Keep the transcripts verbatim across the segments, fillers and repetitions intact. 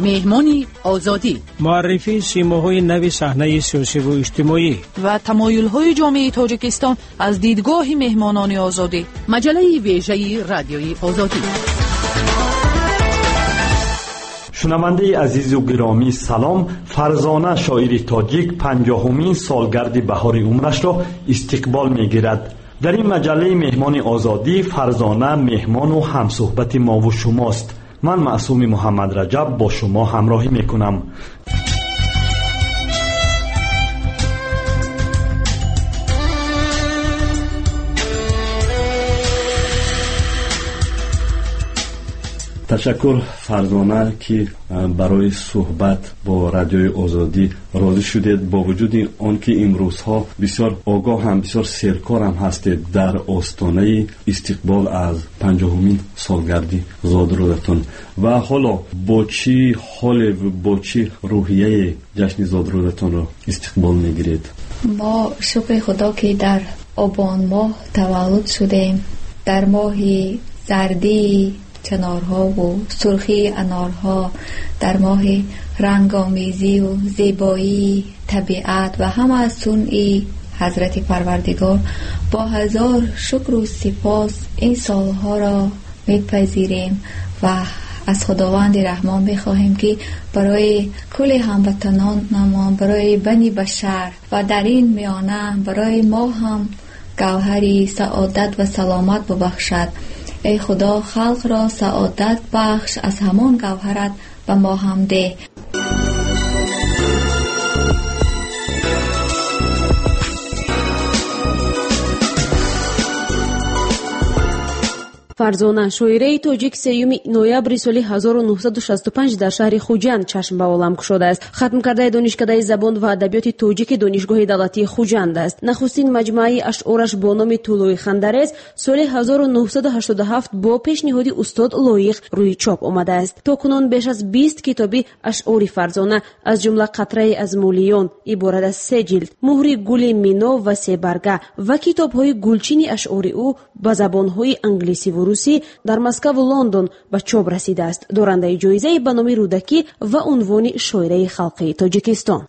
مهمان آزادی، معرفی سیماهای نو صحنه سیاسی و اجتماعی و تمایل‌های جامعه تاجیکستان از دیدگاه مهمانان آزادی. مجله ویژه رادیوی آزادی. شنونده عزیز و گرامی سلام. فرزانه شاعر تاجیک پنجاهمین سالگرد بهار عمرش را استقبال می‌گیرد. در این مجله مهمان آزادی فرزانه مهمان و همصحبت ما و شماست. من معصوم محمد رجب با شما همراهی میکنم. تشکر فرزانه که برای صحبت با رادیوی آزادی راضی شدید، با وجود آنکه امروزها بسیار آگاه هم بسیار سرکار هم هستید در آستانه استقبال از پنجاهمین سالگردی زادرودتان. و حالا با چی حال و با چی روحیه جشن زادرودتان را استقبال میگیرید؟ ما شکر خدا که در آبان ماه تولد شدیم، در ماه زردی چنارها و سرخی انارها، در ماه رنگامیزی و زیبایی طبیعت و همه از صنع حضرت پروردگار، با هزار شکر و سپاس این سالها را میپذیریم و از خداوند رحمان میخواهیم که برای کل هموطنانمان، برای بنی بشر و در این میانه برای ما هم گوهری سعادت و سلامت ببخشد. ای خدا خلق را سعادت بخش، از همان گوهرت و ما هم ده. فرزانه شاعره تاجیک سیوم نوامبر سال هزار و نهصد و شصت و پنج در شهر خوجند چشم به عالم گشوده است. ختم کرده دانشکده زبان و ادبیات تاجیک دانشگاه دولتی خوجند است. نخستین مجموعه اشعارش با نام طلوع خندرز سال هزار و نهصد و هشتاد و هفت با پیشنهاد استاد لایق روی چاپ آمده است. تاکنون بیش از بیست کتابی اشعار فرزانه از جمله قطره از مولیون عبارت از سه جلد، مهر گل مینا و سه برگه و کتاب‌های گلچین اشعار او به زبان‌های انگلیسی و روسی در مسکو و لندن به چاپ رسیده است. دارنده جایزه به نام رودکی و عنوان شاعره خلقی تاجیکستان.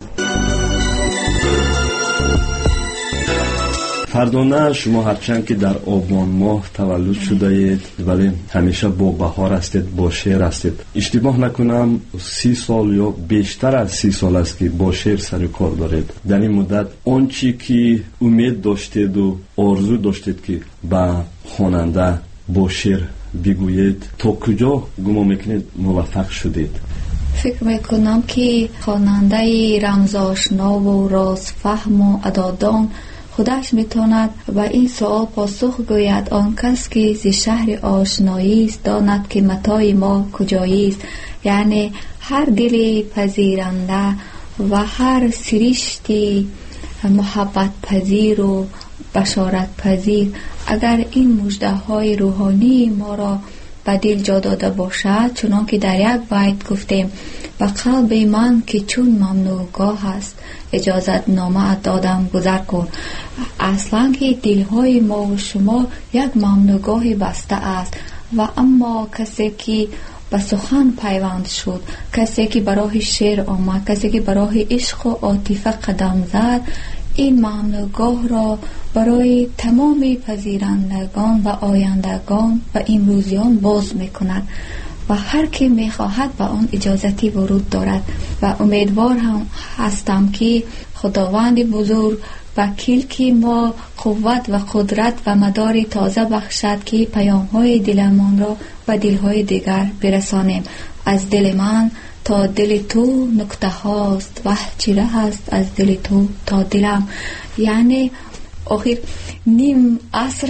فرزانه شما هرچند که در آبان ماه تولد شده اید ولی همیشه با بهار هستید، با شعر هستید. اشتباه نکنم سی سال یا بیشتر از سی سال است که با شعر سر کار دارید. در این مدت آنچه که امید داشتید و آرزو داشتید که با خواننده با شعر بگویید، تا کجا گمان میکنید موفق شدید؟ فکر میکنم که خواننده رمزآشنا و رازفهم و ادادان خودش میتواند و این سوال پاسخ گوید. آن کس که ز شهر آشنایی است داند که متاع ما کجایی است. یعنی هر دل پذیرنده و هر سرشتی محبت پذیر و بشارت پذیر اگر این مژده های روحانی ما را به دل جا داده باشد، چنان که در یک بیت گفتیم به قلب من که چون ممنوعگاه است اجازت نامه دادم گذر کن. اصلا که دلهای ما و شما یک ممنوعگاه بسته است و اما کسی که به سخن پیوند شد، کسی که برای شعر آمد، کسی که برای عشق و عاطفه قدم زد، این ممنوعگاه را برای تمام پذیرندگان و آیندگان و امروزیان باز میکند و هر که میخواهد به آن اجازتی ورود دارد. و امیدوار هم هستم که خداوند بزرگ وکیل که ما قوت و قدرت و مدار تازه بخشد که پیام‌های دلمان را به دل‌های دیگر برسانیم. از دل من تا دل تو نکته هاست و چیره هست از دل تو تا دلم. یعنی آخر نیم عصر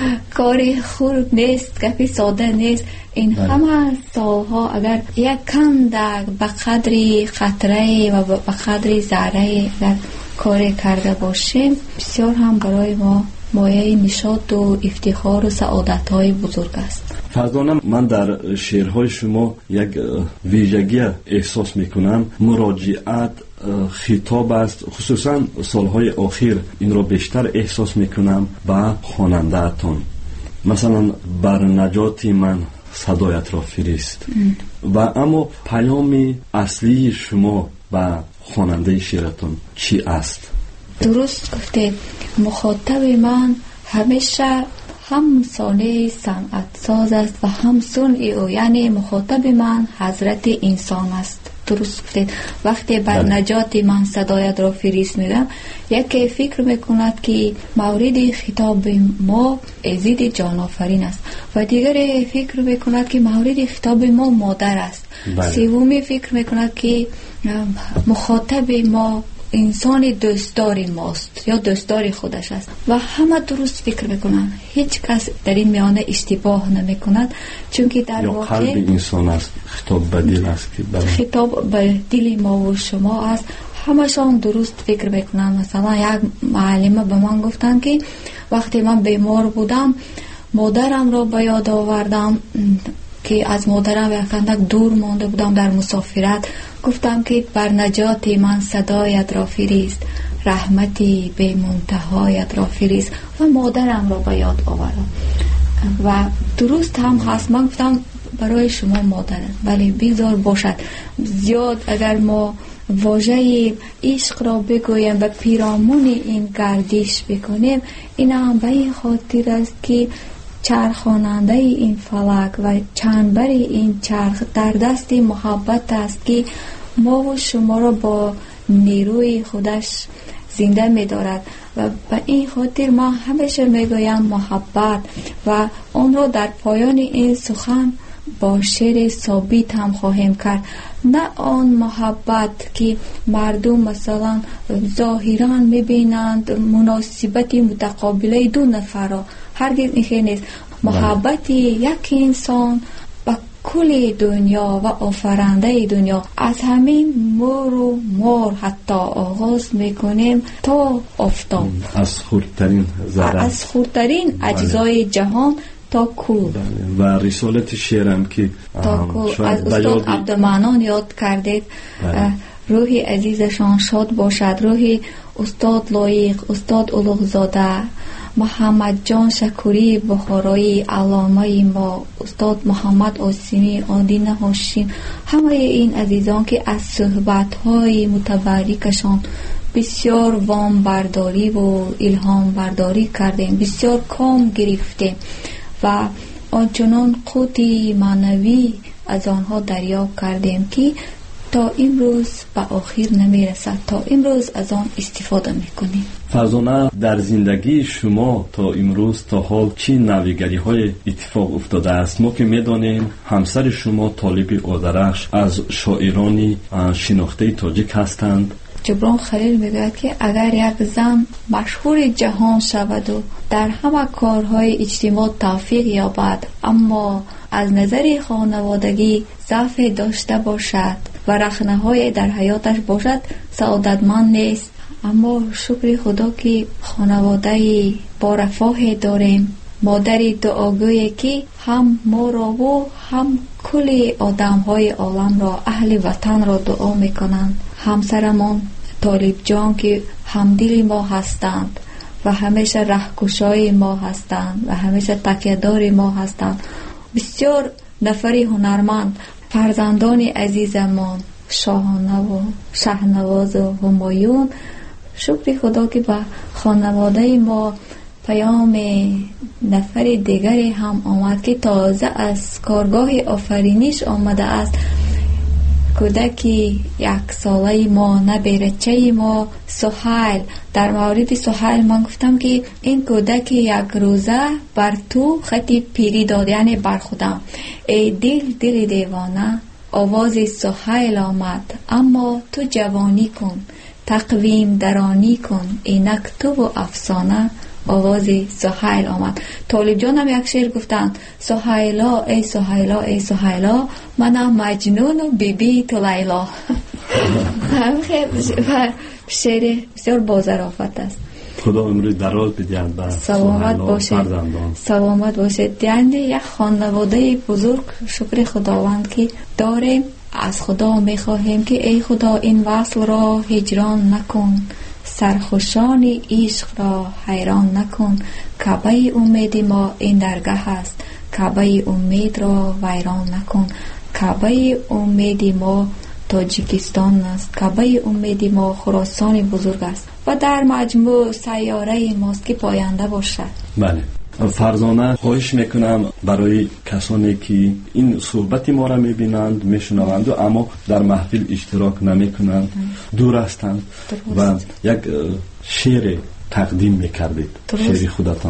کار خورد نیست، گپی ساده نیست. این همه سالها اگر یک کندک به قدری خطره و به قدری ذره در کار کرده باشیم، بسیار هم برای ما مایه نشاط و افتخار و سعادت های بزرگ است. فرزانه، من در شعرهای شما یک ویژگی احساس میکنم، مراجعت، خطاب است. خصوصا سالهای اخیر این را بیشتر احساس میکنم به خواننده اتان. مثلا بر نجات من صدایت را فرست. و اما پیام اصلی شما با خواننده شعرتون چی است؟ درست گفتید. مخاطب من همیشه هم صانع صنعت ساز است و هم صنع او، یعنی مخاطب من حضرت انسان است. درست گفتید. وقتی بر نجات من صدایت را فرست میگم، یکی فکر میکند که مورد خطاب ما عزیز جان آفرین است و دیگری فکر میکند که مورد خطاب ما مادر است. سومی فکر میکند که مخاطب ما انسان دوستدار ماست یا دوستدار خودش است و همه درست فکر میکنن. هیچ کس در این میانه اشتباه نمیکند، چون که در واقع قلب انسان است، خطاب به دل است که برای خطاب به دل ما و شما است. همشان درست فکر میکنن. مثلا یک معلمه به من گفتن که وقتی من بیمار بودم مادرم را به یاد آوردم که از مادرم یک اندک دور مانده بودم در مسافرت. گفتم که بر نجات من صدایت را فرست، رحمتی به منتهایت را فرست و مادرم را به یاد آوردم. و درست هم هست. من گفتم برای شما مادر، ولی بگذار باشد. زیاد اگر ما واژه عشق را بگویم و پیرامون این گردش بکنیم، این هم به این خاطر است که چرخاننده این فلک و چنبر این چرخ در دست محبت است که ما و شما را با نیروی خودش زنده می دارد و به این خاطر ما همیشه می گویم محبت و آن را در پایان این سخن با شعر ثابت هم خواهیم کرد. نه آن محبت که مردم مثلا ظاهرا می بینند مناسبت متقابله دو نفر را، هرگز این خیلی نیست. محبت یک انسان و کل دنیا و آفرنده دنیا، از همین مور و مار حتی آغاز میکنیم تا آفتاب، از خردترین ذره، از خردترین اجزای جهان تا کور. و رسالت شعرم که تا کور از استاد عبدالمنان یاد کردید. روح عزیزشان شاد باشد. روح استاد لایق، استاد اولوغزاده، محمد جان شکوری بخارایی، علامه ما استاد محمد آسیمی، آدین هاشم، همه این عزیزان که از صحبت‌های متبرکشان بسیار وام برداری و الهام برداری کردیم، بسیار کام گرفتیم و آنچنان قوتی معنوی از آنها دریافت کردیم که تا امروز به آخر نمیرسد. تا امروز از آن استفاده میکنیم. فرزانه، در زندگی شما تا امروز تا حال چی نویگری های اتفاق افتاده است؟ ما که میدانیم همسر شما طالب آذرخش از شاعرانی شناخته تاجیک هستند. جبران خلیل میگوید که اگر یک زن مشهور جهان شود و در همه کارهای اجتماع توفیق یابد، اما از نظر خانوادگی ضعف داشته باشد و رخنه‌های در حیاتش باشد، سعادتمند نیست. اما شکر خدا که خانواده با رفاه داریم، مادری دعاگویی که هم ما را و هم کل آدم‌های عالم را، اهل وطن را دعا میکنند. همسرمان طالب جان که همدل ما هستند و همیشه رهکشای ما هستند و همیشه تکیه‌دار ما هستند. بسیار نفری هنرمند، فرزندان عزیزمان شاهانه و شهنواز و همایون، شکر خدا که با خانواده ما پیام نفر دیگری هم آمد که تازه از کارگاه آفرینش آمده است. کودکی یک ساله ما، نبیرچه ما سهیل. در مورد سهیل من گفتم که این کودک یک روزه بر تو خطی پیری داد، یعنی بر خودم. ای دل دل دیوانه، آواز سهیل آمد، اما تو جوانی کن، تقویم درانی کن، اینک تو و افسانه. آواز سهیل آمد. طالب جان هم یک شعر گفتن: سهیلا ای سهیلا ای سهیلا، منم مجنون و بی بی تو لیلا. شعر بسیار بازرافت است. خدا عمر دراز بدهد به سلامت باشید. سلامت باشید. یعنی یک خانواده بزرگ، شکر خداوند که داریم. از خدا میخواهیم که ای خدا این وصل را هجران نکن، سرخوشان عشق را حیران نکن. کعبه امید ما این درگاه است، کعبه امید را ویران نکن. کعبه امید ما تاجیکستان است، کعبه امید ما خراسان بزرگ است و در مجموع سیاره ماست که پاینده باشد. بله فرزانه خواهش میکنم برای کسانی که این صحبت ما را میبینند میشنوند اما در محفل اشتراک نمیکنند دور هستند و یک شعر تقدیم میکردید. شعر خودتان.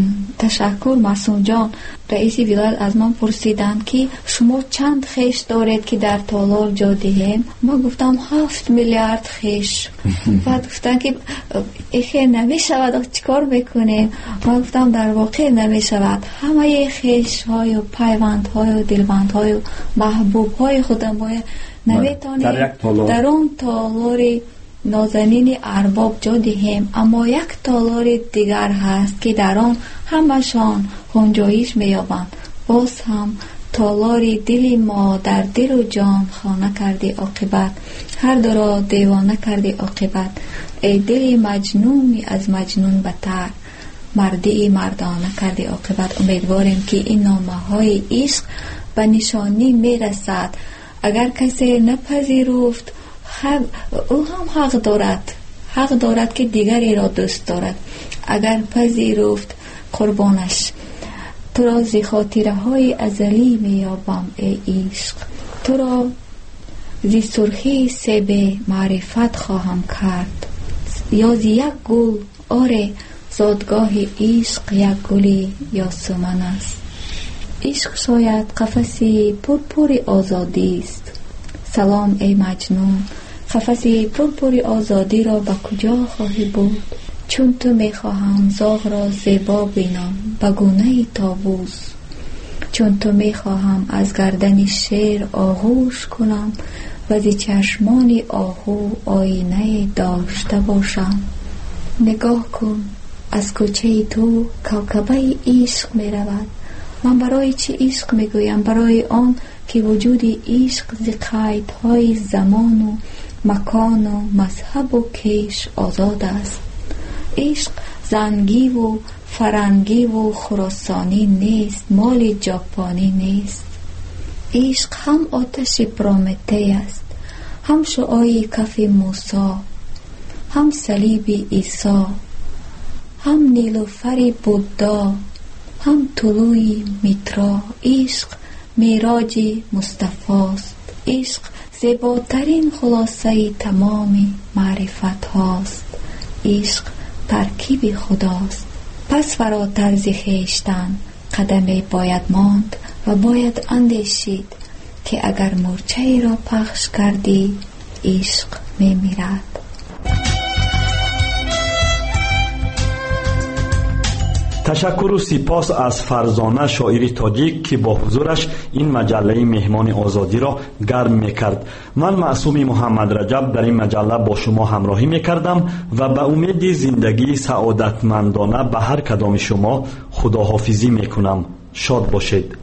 تشکر معصوم جان. رئیس ولایت از من پرسیدند که شما چند خیش دارید که در تالار جا دهیم؟ ما گفتم هفت میلیارد خیش. بعد گفتن که ایخه نمیشود چیکار بکنیم؟ ما گفتم در واقع نمیشود. همه خیش های و پیوند های و دلبند های و محبوب های خودم باید نمیتونیم در اون تالاری نازنین ارباب جا دهیم، اما یک تالار دیگر هست که در آن همشان گنجایش می‌یابند. باز هم تالار دل ما در دل و جان خانه کردی عاقبت، هر دو را دیوانه کردی عاقبت. ای دل مجنونی از مجنون بتر، مردی مردانه کردی عاقبت. امیدواریم که این نامه های عشق به نشانی میرسد. اگر کسی نپذیرفت حق او هم حق دارد، حق دارد که دیگری را دوست دارد. اگر پذیرفت قربانش. تو را زی خاطره های ازلی میابم ای عشق، تو را زی سرخی سیب معرفت خواهم کرد، یا زی یک گل. آره زادگاه عشق یک گلی یا سمن است. عشق شاید قفسی پرپور آزادی است. سلام ای مجنون، قفسی پرپور آزادی را به کجا خواهی بود؟ چون تو میخواهم زاغ را زیبا بینم به گونه طاووس، چون تو میخواهم از گردن شیر آغوش کنم و زی چشمان آهو آینه داشته باشم. نگاه کن از کوچه تو کوکبه عشق میرود. من برای چی عشق میگویم؟ برای آن که وجود عشق ز قیدهای زمان و مکان و مذهب و کش آزاد است. عشق زنگی و فرنگی و خراسانی نیست، مال ژاپنی نیست. عشق هم آتش پرومته است، هم شعاع کف موسی، هم صلیب عیسی، هم نیلوفر بودا، هم طلوع میترا. عشق معراج مصطفی است. عشق زیباترین خلاصه تمام معرفت هاست. عشق ترکیب خداست. پس فراتر ز خویشتن قدمی باید ماند و باید اندیشید که اگر مورچه را پخش کردی عشق می میرد. تشکر و سپاس از فرزانه شاعر تاجیک که با حضورش این مجله مهمان آزادی را گرم میکرد. من معصوم محمد رجب در این مجله با شما همراهی میکردم و به امید زندگی سعادتمندانه به هر کدام شما خداحافظی میکنم. شاد باشید.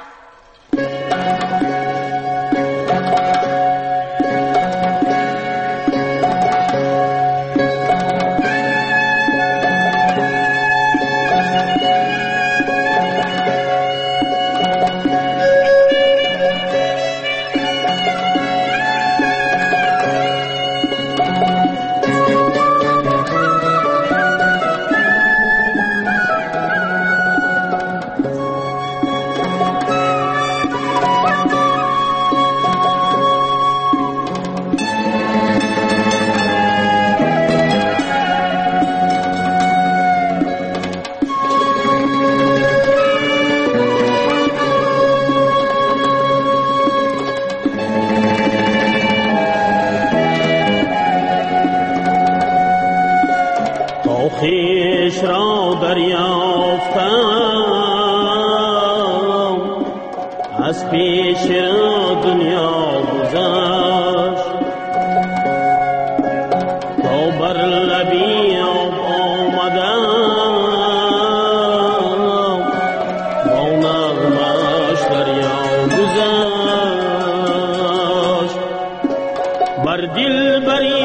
خویش را دریافتم، از پیش دنیا گذشت، تا بر لبی آب آمدم، با نغمش دریا گذشت. بر دل بری